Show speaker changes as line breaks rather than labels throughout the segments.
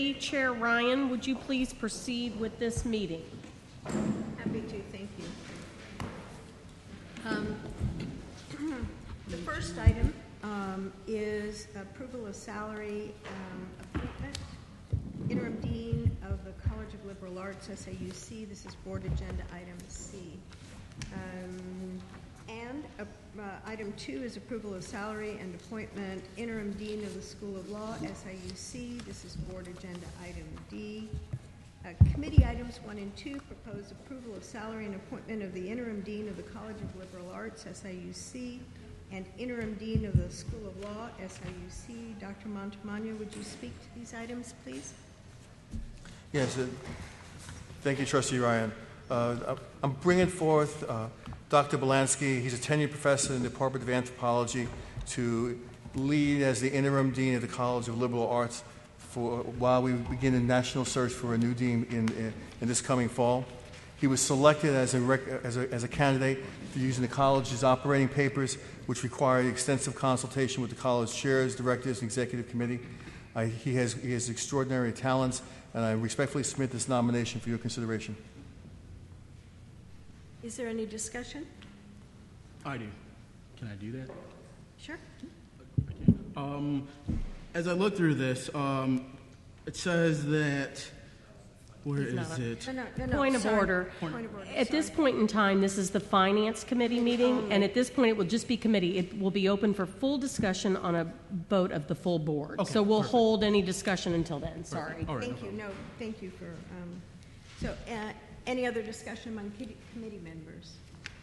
Chair Ryan, would you please proceed with this meeting?
Happy to, thank you. The first item is approval of salary appointment. Interim Dean of the College of Liberal Arts, SAUC. This is Board Agenda Item C. Item 2 is approval of salary and appointment. Interim Dean of the School of Law, SIUC. This is Board Agenda Item D. Committee items 1 and 2 propose approval of salary and appointment of the Interim Dean of the College of Liberal Arts, SIUC, and Interim Dean of the School of Law, SIUC. Dr. Montemagno, would you speak to these items, please?
Yes, thank you, Trustee Ryan. I'm bringing forth Dr. Belansky. He's a tenured professor in the Department of Anthropology to lead as the Interim Dean of the College of Liberal Arts while we begin a national search for a new dean in this coming fall. He was selected as a candidate for using the college's operating papers, which required extensive consultation with the college chairs, directors, and executive committee. He has extraordinary talents, and I respectfully submit this nomination for your consideration.
Is there any discussion?
I do. Can I do that?
Sure.
As I look through this, it says that, where is it?
No,
Point of order. At this point in time, this is the Finance Committee meeting, and at this point it will just be committee. It will be open for full discussion on a vote of the full board.
Okay,
so we'll
perfect.
hold any discussion until then. Sorry.
All right,
Thank you. No, thank you for. Any other discussion among committee members?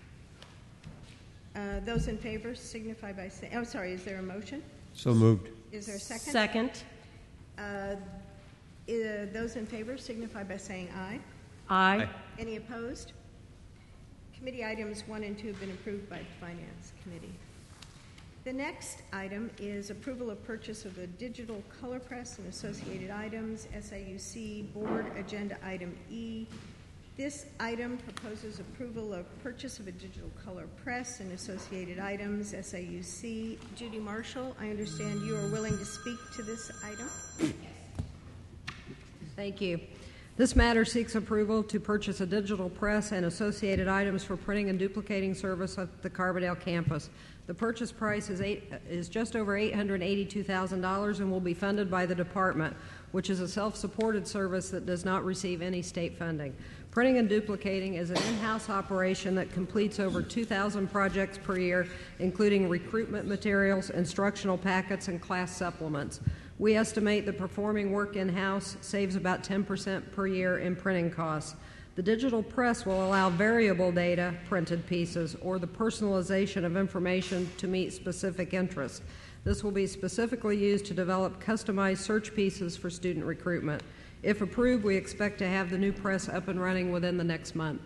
Those in favor signify by saying. Oh, sorry. Is there a motion?
So moved.
Is there a second?
Second.
Those in favor signify by saying aye.
Aye.
Any opposed? Committee items 1 and 2 have been approved by the Finance Committee. The next item is approval of purchase of the digital color press and associated items, SIUC Board Agenda Item E. This item proposes approval of purchase of a digital color press and associated items, SIUC. Judy Marshall, I understand you are willing to speak to this item.
Thank you. This matter seeks approval to purchase a digital press and associated items for printing and duplicating service at the Carbondale campus. The purchase price is just over $882,000 and will be funded by the department, which is a self-supported service that does not receive any state funding. Printing and duplicating is an in-house operation that completes over 2,000 projects per year, including recruitment materials, instructional packets, and class supplements. We estimate that performing work in-house saves about 10% per year in printing costs. The digital press will allow variable data, printed pieces, or the personalization of information to meet specific interests. This will be specifically used to develop customized search pieces for student recruitment. If approved, we expect to have the new press up and running within the next month.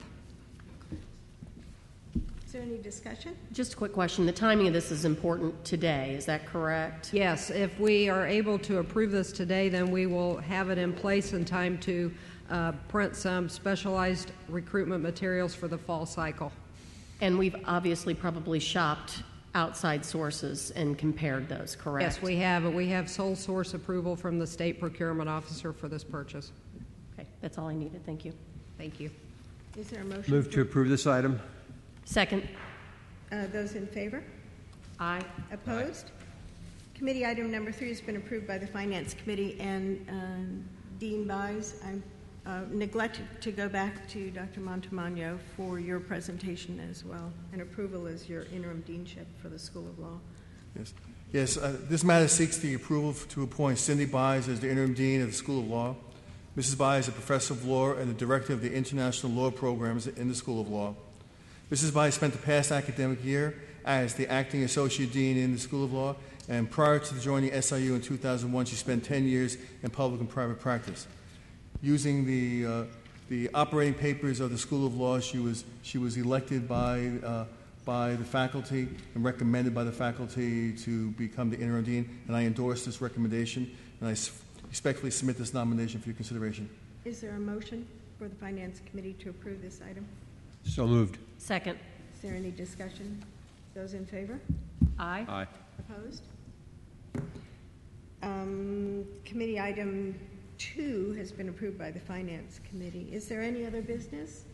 Is there any discussion?
Just a quick question. The timing of this is important today. Is that correct?
Yes. If we are able to approve this today, then we will have it in place in time to print some specialized recruitment materials for the fall cycle.
And we've obviously probably shopped outside sources and compared those, correct?
Yes, we have. We have sole source approval from the state procurement officer for this purchase.
Okay, that's all I needed. Thank you.
Thank you.
Is there a motion?
Move to approve this item.
Second.
Those in favor?
Aye.
Opposed? Aye. Committee item number 3 has been approved by the Finance Committee, and Dean Buys, I neglected to go back to Dr. Montemagno for your presentation as well, and approval as your interim deanship for the School of Law.
Yes. This matter seeks the approval to appoint Cindy Buys as the Interim Dean of the School of Law. Mrs. Buys is a professor of law and the director of the International Law Programs in the School of Law. Mrs. Buys spent the past academic year as the acting associate dean in the School of Law, and prior to joining SIU in 2001, she spent 10 years in public and private practice. Using the operating papers of the School of Law, she was elected by the faculty and recommended by the faculty to become the interim dean, and I endorse this recommendation, and I respectfully submit this nomination for your consideration.
Is there a motion for the Finance Committee to approve this item?
So moved.
Second.
Is there any discussion? Those in favor?
Aye.
Aye.
Opposed? Committee item 2 has been approved by the Finance Committee. Is there any other business?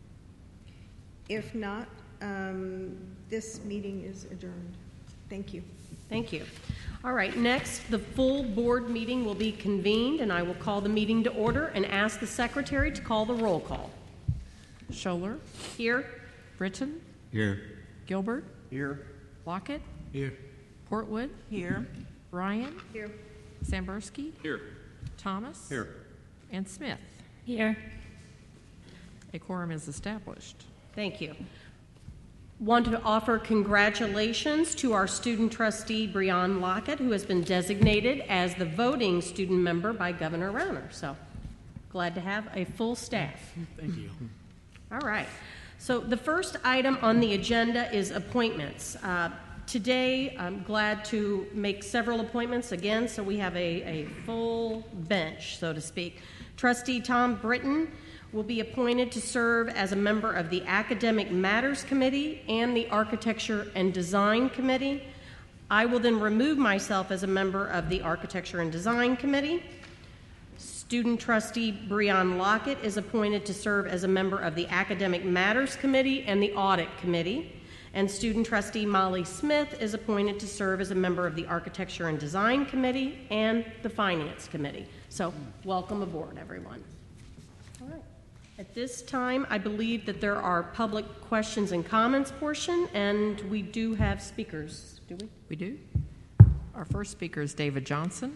If not, this meeting is adjourned. Thank you.
Thank you. All right, next, the full board meeting will be convened, and I will call the meeting to order and ask the secretary to call the roll call.
Scholler,
Here.
Britton,
Here.
Gilbert,
Here.
Lockett,
Here.
Portwood,
Here.
Ryan,
Here.
Sambursky,
Here.
Thomas,
Here.
and Smith.
Here.
A quorum is established.
Thank you. Want to offer congratulations to our student trustee, Breon Lockett, who has been designated as the voting student member by Governor Rauner. So glad to have a full staff.
Thank you.
All right. So the first item on the agenda is appointments. Today, I'm glad to make several appointments again, so we have a full bench, so to speak. Trustee Tom Britton will be appointed to serve as a member of the Academic Matters Committee and the Architecture and Design Committee. I will then remove myself as a member of the Architecture and Design Committee. Student trustee Breon Lockett is appointed to serve as a member of the Academic Matters Committee and the Audit Committee. And student trustee Molly Smith is appointed to serve as a member of the Architecture and Design Committee and the Finance Committee. So welcome aboard, everyone. All right. At this time, I believe that there are public questions and comments portion, and we do have speakers, do we?
We do. Our first speaker is David Johnson.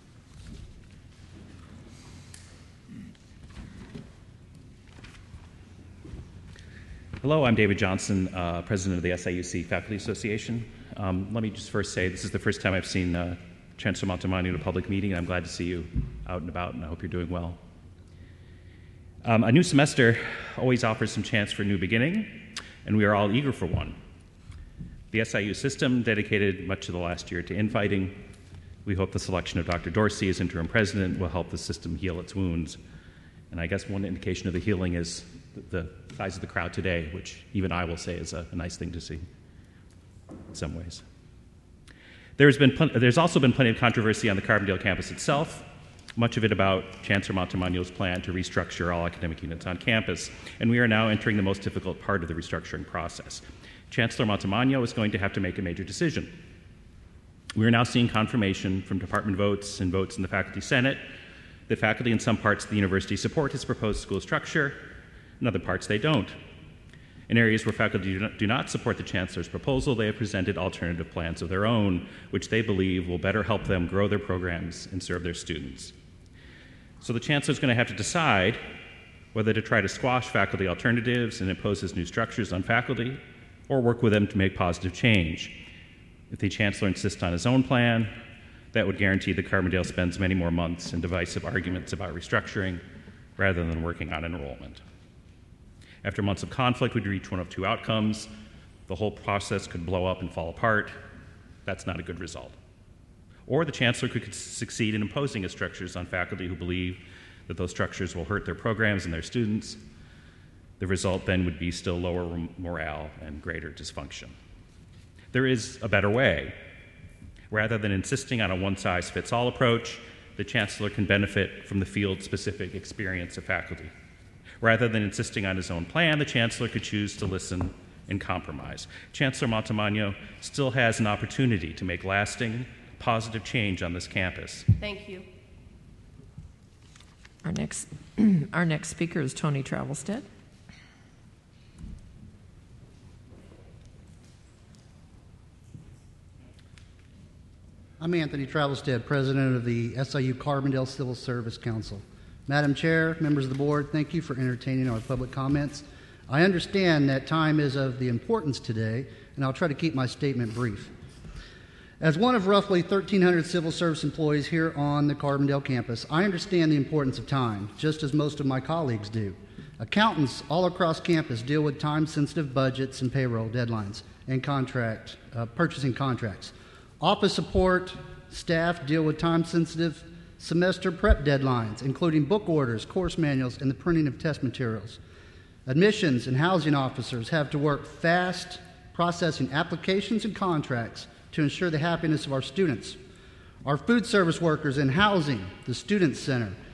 Hello, I'm David Johnson, president of the SIUC Faculty Association. Let me just first say this is the first time I've seen Chancellor Montemagno at a public meeting, and I'm glad to see you out and about, and I hope you're doing well. A new semester always offers some chance for a new beginning, and we are all eager for one. The SIU system dedicated much of the last year to infighting. We hope the selection of Dr. Dorsey as interim president will help the system heal its wounds. And I guess one indication of the healing is the size of the crowd today, which even I will say is a nice thing to see in some ways. There's also been plenty of controversy on the Carbondale campus itself, much of it about Chancellor Montemagno's plan to restructure all academic units on campus, and we are now entering the most difficult part of the restructuring process. Chancellor Montemagno is going to have to make a major decision. We are now seeing confirmation from department votes and votes in the Faculty Senate that faculty in some parts of the university support his proposed school structure, in other parts they don't. In areas where faculty do not support the Chancellor's proposal, they have presented alternative plans of their own, which they believe will better help them grow their programs and serve their students. So the Chancellor is going to have to decide whether to try to squash faculty alternatives and impose his new structures on faculty, or work with them to make positive change. If the Chancellor insists on his own plan, that would guarantee that Carbondale spends many more months in divisive arguments about restructuring rather than working on enrollment. After months of conflict, we'd reach one of two outcomes. The whole process could blow up and fall apart. That's not a good result. Or the Chancellor could succeed in imposing his structures on faculty who believe that those structures will hurt their programs and their students. The result then would be still lower morale and greater dysfunction. There is a better way. Rather than insisting on a one-size-fits-all approach, the Chancellor can benefit from the field-specific experience of faculty. Rather than insisting on his own plan, the Chancellor could choose to listen and compromise. Chancellor Montemagno still has an opportunity to make lasting, positive change on this campus.
Thank you.
Our next speaker is Tony Travelstead.
I'm Anthony Travelstead, president of the SIU Carbondale Civil Service Council. Madam Chair, members of the board, thank you for entertaining our public comments. I understand that time is of the importance today, and I'll try to keep my statement brief. As one of roughly 1,300 civil service employees here on the Carbondale campus, I understand the importance of time, just as most of my colleagues do. Accountants all across campus deal with time-sensitive budgets and payroll deadlines and purchasing contracts. Office support staff deal with time-sensitive semester prep deadlines, including book orders, course manuals, and the printing of test materials. Admissions and housing officers have to work fast, processing applications and contracts to ensure the happiness of our students. Our food service workers in housing, the Student Center,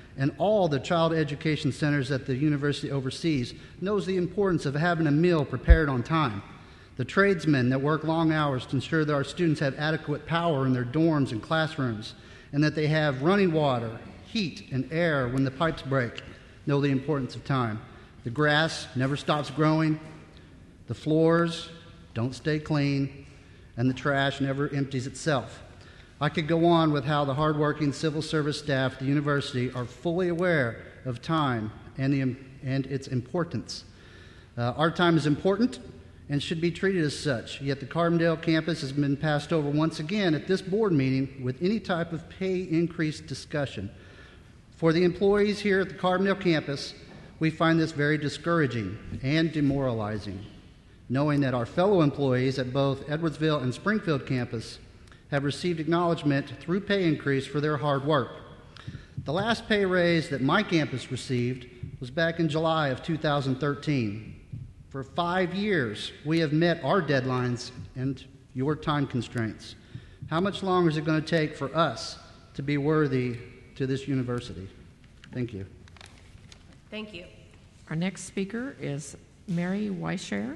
and all the child education centers that the university oversees knows the importance of having a meal prepared on time. The tradesmen that work long hours to ensure that our students have adequate power in their dorms and classrooms, and that they have running water, heat, and air when the pipes break know the importance of time. The grass never stops growing, the floors don't stay clean, and the trash never empties itself. I could go on with how the hardworking civil service staff at the university are fully aware of time and its importance. Our time is important and should be treated as such, yet the Carbondale campus has been passed over once again at this board meeting with any type of pay increase discussion. For the employees here at the Carbondale campus, we find this very discouraging and demoralizing, knowing that our fellow employees at both Edwardsville and Springfield campus have received acknowledgement through pay increase for their hard work. The last pay raise that my campus received was back in July of 2013. For 5 years, we have met our deadlines and your time constraints. How much longer is it going to take for us to be worthy to this university? Thank you.
Thank you.
Our next speaker is Mary Weischer.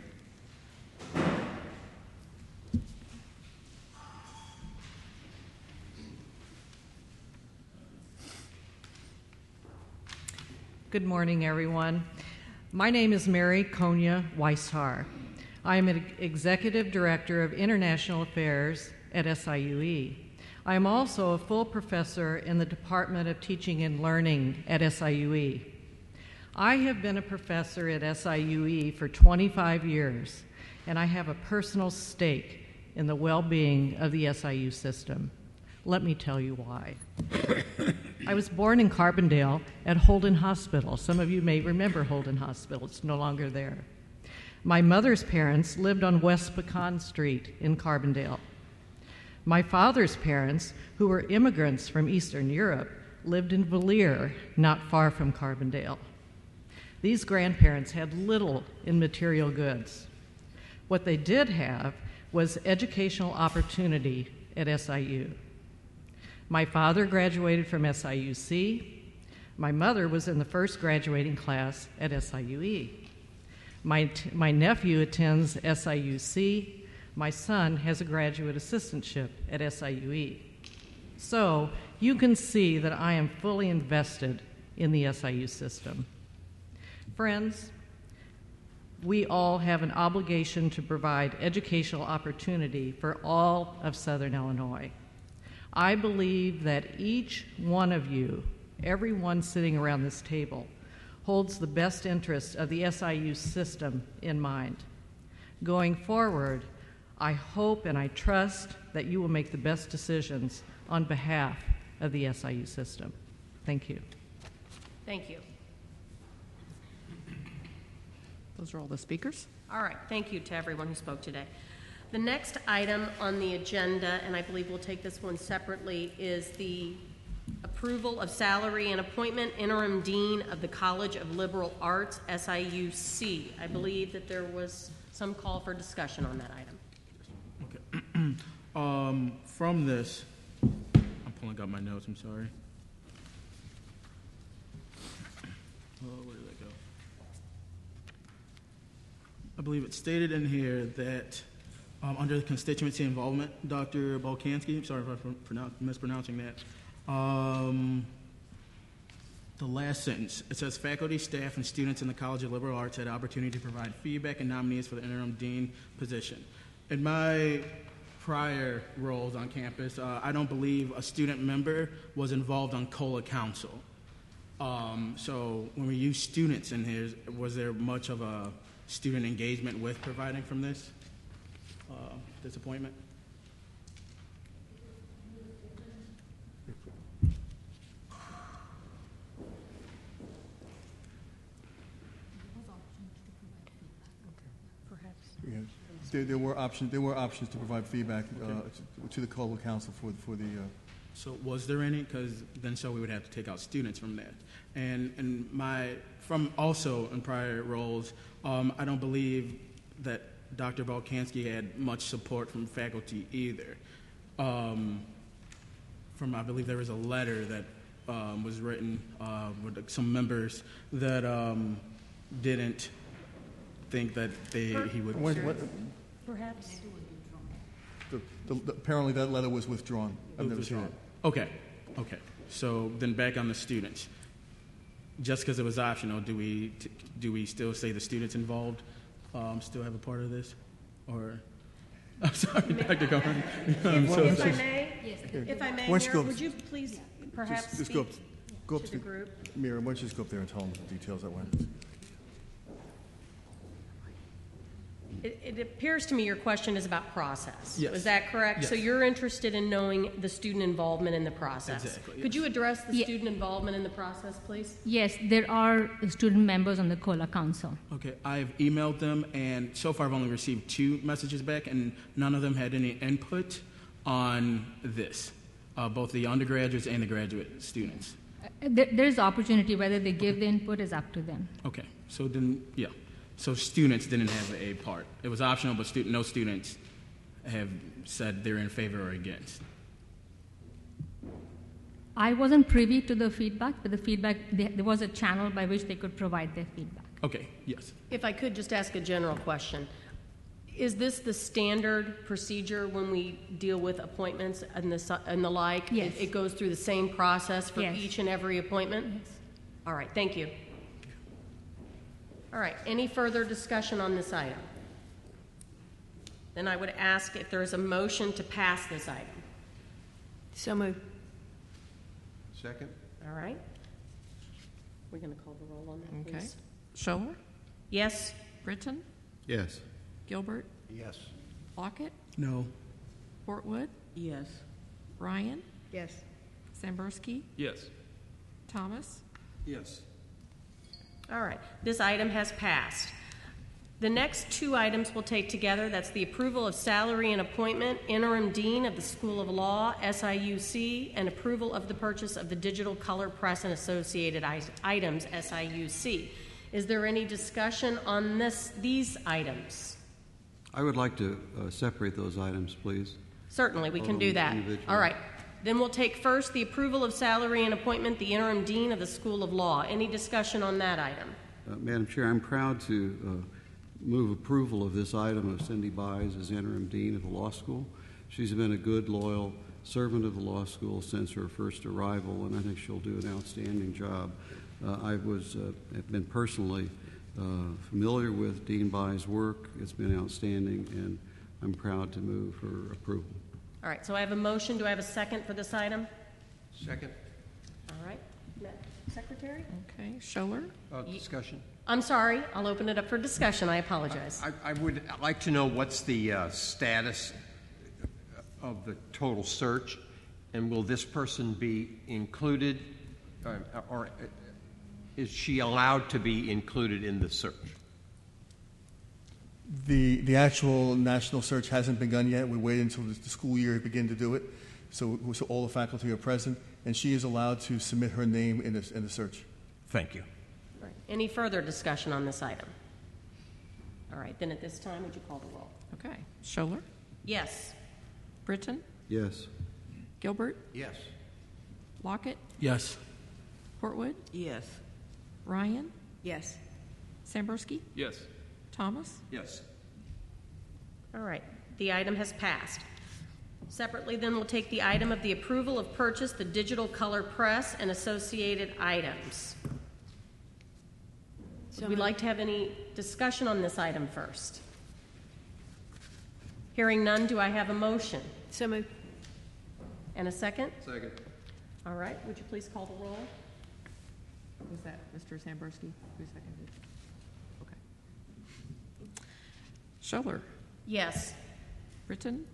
Good morning, everyone. My name is Mary Konya Weishar. I am an Executive Director of International Affairs at SIUE. I am also a full professor in the Department of Teaching and Learning at SIUE. I have been a professor at SIUE for 25 years, and I have a personal stake in the well-being of the SIU system. Let me tell you why. I was born in Carbondale at Holden Hospital. Some of you may remember Holden Hospital. It's no longer there. My mother's parents lived on West Pecan Street in Carbondale. My father's parents, who were immigrants from Eastern Europe, lived in Valier, not far from Carbondale. These grandparents had little in material goods. What they did have was educational opportunity at SIU. My father graduated from SIUC. My mother was in the first graduating class at SIUE. My nephew attends SIUC. My son has a graduate assistantship at SIUE. So you can see that I am fully invested in the SIU system. Friends, we all have an obligation to provide educational opportunity for all of Southern Illinois. I believe that each one of you, everyone sitting around this table, holds the best interests of the SIU system in mind. Going forward, I hope and I trust that you will make the best decisions on behalf of the SIU system. Thank you.
Thank you.
Those are all the speakers.
All right. Thank you to everyone who spoke today. The next item on the agenda, and I believe we'll take this one separately, is the approval of salary and appointment interim dean of the College of Liberal Arts, SIUC. I believe that there was some call for discussion on that item.
Okay. From this, I'm pulling up my notes, I'm sorry. Where did that go? I believe it's stated in here that under the constituency involvement, Dr. Bolkansky, sorry if I'm mispronouncing that, the last sentence, it says faculty, staff, and students in the College of Liberal Arts had opportunity to provide feedback and nominees for the interim dean position. In my prior roles on campus, I don't believe a student member was involved on COLA council. So when we use students in here, was there much of a student engagement with providing from this appointment?
Yes. There were options. There were options to provide feedback to the COLA council for the.
So was there any? Because then so we would have to take out students from that. And from also in prior roles, I don't believe that Dr. Bolkansky had much support from faculty either. I believe there was a letter that was written with some members that didn't think that he would.
Perhaps?
Apparently that letter was withdrawn. I've never seen it.
Okay. So then back on the students. Just because it was optional, do we still say the students involved still have a part of this? Or, I'm sorry, Dr. Cohen.
If I may,
Why don't you
Mayor,
go-
would you please perhaps
Just
speak
go up
to the group?
Mira, why don't you just go up there and tell them the details that way?
It appears to me your question is about process.
Yes.
Is that correct?
Yes.
So you're interested in knowing the student involvement in the process.
Exactly,
Could
yes.
you address the student involvement in the process, please?
Yes, there are student members on the COLA Council.
Okay, I've emailed them, and so far I've only received 2 messages back, and none of them had any input on this, both the undergraduates and the graduate students.
There's opportunity. Whether they give the input is up to them.
Okay, so then, yeah. So students didn't have a part. It was optional, but no students have said they're in favor or against.
I wasn't privy to the feedback, but the feedback, there was a channel by which they could provide their feedback.
Okay, yes.
If I could just ask a general question. Is this the standard procedure when we deal with appointments and the like?
Yes.
It goes through the same process for
Yes.
each and every appointment?
Yes.
All right, thank you. All right, any further discussion on this item? Then I would ask if there is a motion to pass this item.
So moved.
Second.
All right. We're going to call the roll on that,
Okay.
please.
Scholler,
Yes?
Britton,
Yes.
Gilbert,
Yes.
Lockett,
No.
Portwood,
Yes.
Ryan,
Yes.
Sambursky,
Yes.
Thomas.
Yes.
All right, this item has passed. The next 2 items we'll take together. That's the approval of salary and appointment, interim dean of the School of Law, SIUC, and approval of the purchase of the digital color press and associated items, SIUC. Is there any discussion on these items?
I would like to separate those items, please.
Certainly, we can do that.
Individually.
All right. Then we'll take first the approval of salary and appointment, the interim dean of the School of Law. Any discussion on that item?
Madam Chair, I'm proud to move approval of this item of Cindy Buys as interim dean of the law school. She's been a good, loyal servant of the law school since her first arrival, and I think she'll do an outstanding job. Have been personally familiar with Dean Buys' work. It's been outstanding, and I'm proud to move for approval.
All right, so I have a motion. Do I have a second for this item?
Second.
All right. Madam Secretary?
Okay, Scholler,
Discussion.
I'm sorry. I'll open it up for discussion. I apologize.
I would like to know what's the status of the total search, and will this person be included, or is she allowed to be included in the search?
The actual national search hasn't begun yet. We wait until the school year to begin to do it. So all the faculty are present, and she is allowed to submit her name in the search.
Thank you.
All right. Any further discussion on this item? All right. Then at this time, would you call the roll?
okay, Scholler,
Yes.
Britton,
Yes.
Gilbert,
Yes.
Lockett,
Yes.
Portwood,
Yes.
Ryan,
Yes.
Sambursky,
Yes.
Thomas.
Yes.
All right. The item has passed. Separately, then, we'll take the item of the approval of purchase, the digital color press, and associated items. Would we like to have any discussion on this item first? Hearing none, do I have a motion?
So moved.
And a second?
Second.
All right. Would you please call the roll?
Was that Mr. Sambursky who seconded? Okay. Scholler,
Yes.
Britton,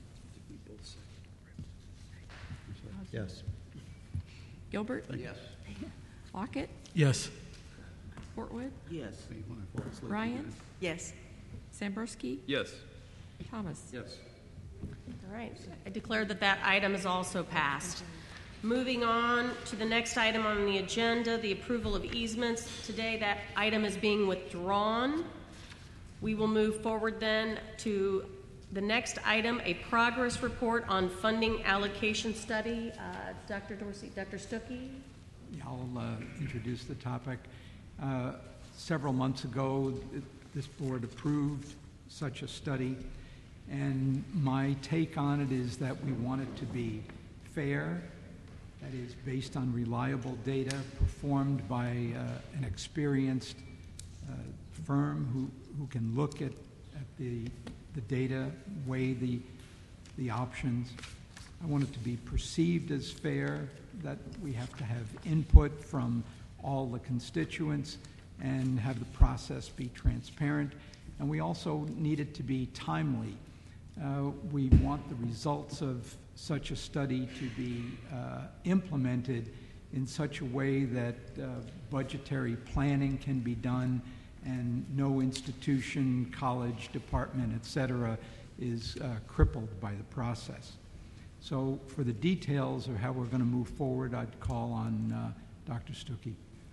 Yes.
Gilbert,
Yes.
Lockett,
Yes.
Portwood,
Yes.
Ryan,
Yes.
Sambursky,
Yes.
Thomas.
Yes.
All right. I declare that that item is also passed. Moving on to the next item on the agenda, the approval of easements. Today, that item is being withdrawn. We will move forward then to the next item, a progress report on funding allocation study. Dr. Dorsey, Dr. Stuckey?
I'll introduce the topic. Several months ago, this board approved such a study, and my take on it is that we want it to be fair, that is based on reliable data performed by an experienced firm who can look at the data, weigh the options. I want it to be perceived as fair, that we have to have input from all the constituents and have the process be transparent. And we also need it to be timely. We want the results of such a study to be implemented in such a way that budgetary planning can be done and no institution, college, department, et cetera, is crippled by the process. So for the details of how we're going to move forward, I'd call on Dr. Stuckey.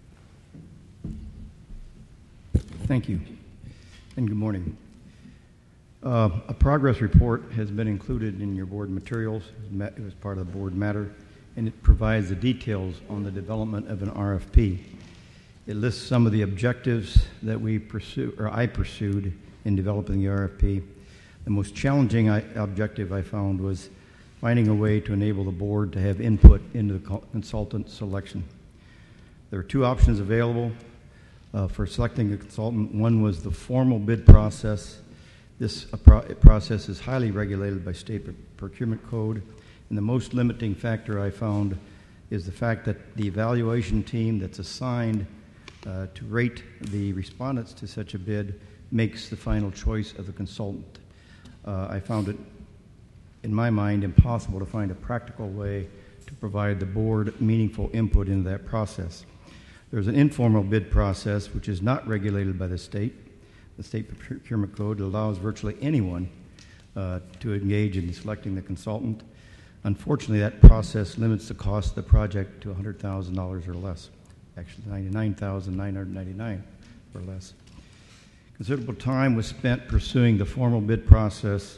Thank you, and good morning. A progress report has been included in your board materials. It was part of the board matter, and it provides the details on the development of an RFP. It lists some of the objectives that I pursued in developing the RFP. The most challenging objective I found was finding a way to enable the board to have input into the consultant selection. There are two options available for selecting a consultant. One was the formal bid process. This process is highly regulated by state procurement code, and the most limiting factor I found is the fact that the evaluation team that's assigned to rate the respondents to such a bid makes the final choice of the consultant. I found it, in my mind, impossible to find a practical way to provide the board meaningful input into that process. There's an informal bid process which is not regulated by the state. The state procurement code allows virtually anyone to engage in selecting the consultant. Unfortunately, that process limits the cost of the project to $100,000 or less, actually $99,999 or less. Considerable time was spent pursuing the formal bid process.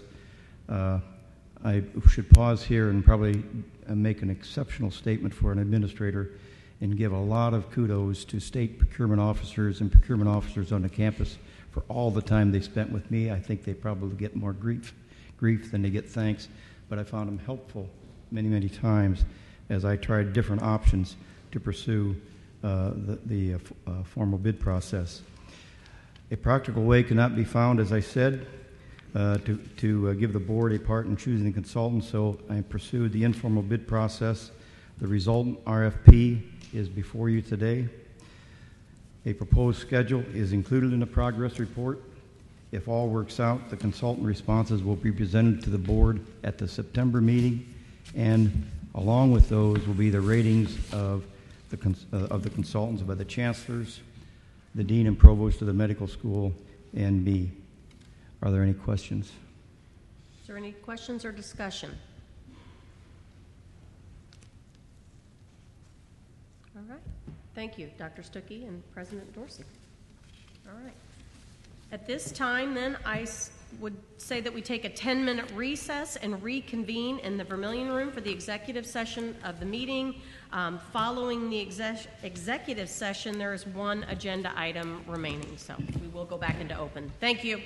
I should pause here and probably make an exceptional statement for an administrator and give a lot of kudos to state procurement officers and procurement officers on the campus for all the time they spent with me. I think they probably get more grief than they get thanks, but I found them helpful many, many times as I tried different options to pursue the formal bid process. A practical way cannot be found, as I said, to give the board a part in choosing the consultant, so I pursued the informal bid process. The resultant RFP is before you today. A proposed schedule is included in the progress report. If all works out, the consultant responses will be presented to the board at the September meeting, and along with those will be the ratings of the consultants by the chancellors, the dean and provost of the medical school, and me. Are there any questions?
Is there any questions or discussion? All right. Thank you, Dr. Stuckey and President Dorsey. All right. At this time, then, I would say that we take a 10-minute recess and reconvene in the Vermillion Room for the executive session of the meeting. Following the executive session, there is one agenda item remaining, so we will go back into open. Thank you.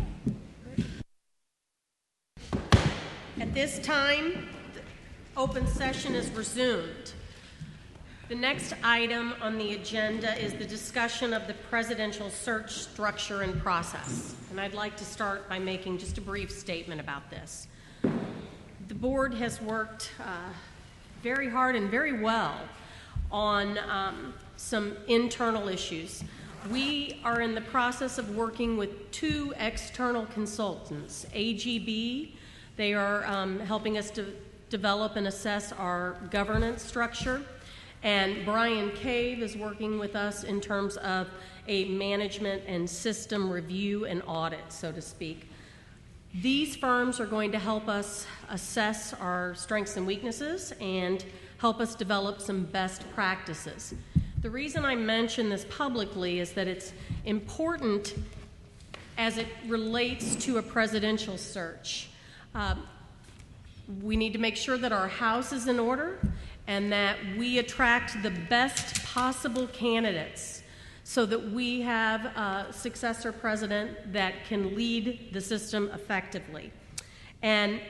At this time, the open session is resumed. The next item on the agenda is the discussion of the presidential search structure and process. And I'd like to start by making just a brief statement about this. The board has worked very hard and very well on some internal issues. We are in the process of working with two external consultants, AGB. They are helping us to develop and assess our governance structure. And Brian Cave is working with us in terms of a management and system review and audit, so to speak. These firms are going to help us assess our strengths and weaknesses and help us develop some best practices. The reason I mention this publicly is that it's important as it relates to a presidential search. We need to make sure that our house is in order and that we attract the best possible candidates so that we have a successor president that can lead the system effectively. And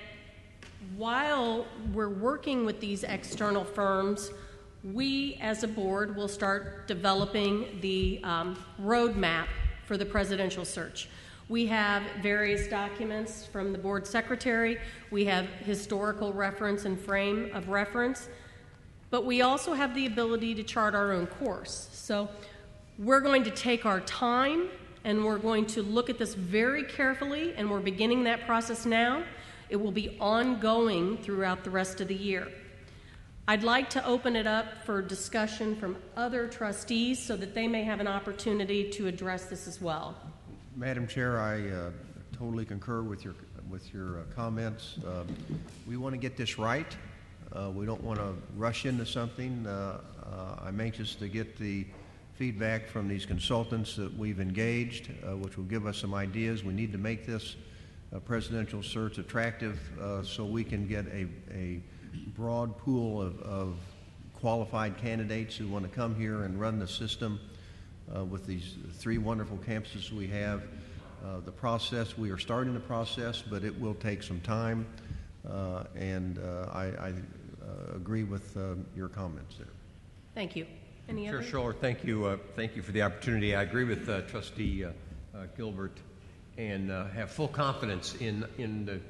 while we're working with these external firms, we as a board will start developing the roadmap for the presidential search. We have various documents from the board secretary. We have historical reference and frame of reference. But we also have the ability to chart our own course. So we're going to take our time and we're going to look at this very carefully, and we're beginning that process now. It will be ongoing throughout the rest of the year. I'd like to open it up for discussion from other trustees so that they may have an opportunity to address this as well.
Madam Chair, I totally concur with your comments. We want to get this right. We don't want to rush into something. I'm anxious to get the feedback from these consultants that we've engaged, which will give us some ideas. We need to make this presidential search attractive so we can get a broad pool of qualified candidates who want to come here and run the system with these 3 wonderful campuses we have. The process, we are starting the process, but it will take some time, and I agree with your comments there.
Thank you. Any
Chair
other?
Scholler, thank you for the opportunity. I agree with Trustee Gilbert and have full confidence in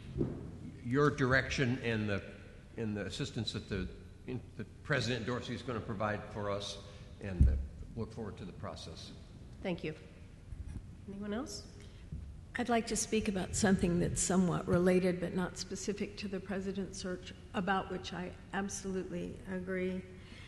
your direction and the assistance that the President Dorsey is going to provide for us, and look forward to the process.
Thank you. Anyone else?
I'd like to speak about something that's somewhat related but not specific to the president's search, about which I absolutely agree.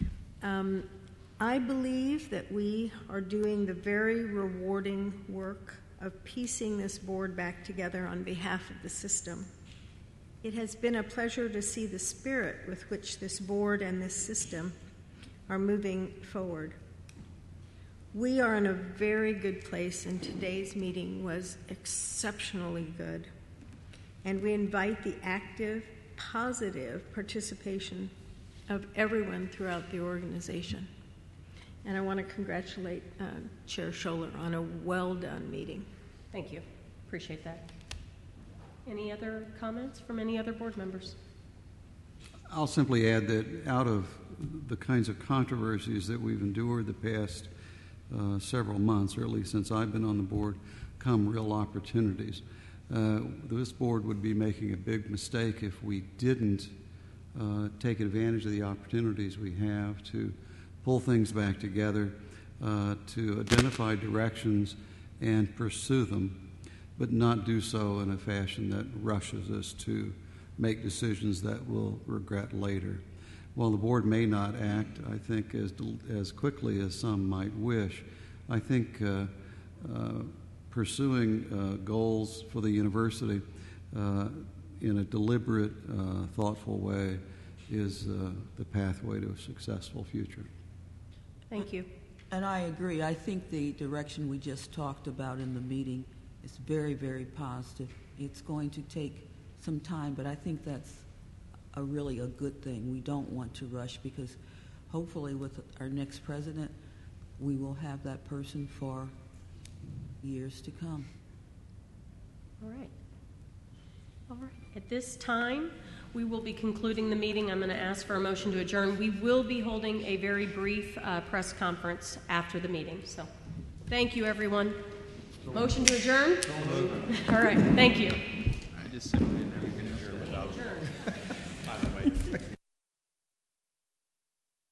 I believe that we are doing the very rewarding work of piecing this board back together on behalf of the system. It has been a pleasure to see the spirit with which this board and this system are moving forward. We are in a very good place, and today's meeting was exceptionally good. And we invite the active, positive participation of everyone throughout the organization. And I want to congratulate Chair Scholler on a well-done meeting.
Thank you. Appreciate that. Any other comments from any other board members?
I'll simply add that out of the kinds of controversies that we've endured the past several months, or at least since I've been on the board, come real opportunities. This board would be making a big mistake if we didn't take advantage of the opportunities we have to pull things back together, to identify directions and pursue them, but not do so in a fashion that rushes us to make decisions that we'll regret later. While the board may not act, I think, as quickly as some might wish, I think pursuing goals for the university in a deliberate, thoughtful way is the pathway to a successful future.
Thank you.
And I agree. I think the direction we just talked about in the meeting is very, very positive. It's going to take some time, but I think that's really a good thing. We don't want to rush, because hopefully with our next president, we will have that person for years to come.
All right. All right. At this time, we will be concluding the meeting. I'm going to ask for a motion to adjourn. We will be holding a very brief press conference after the meeting. So thank you, everyone. Motion to adjourn? All right. Thank you.
I just simply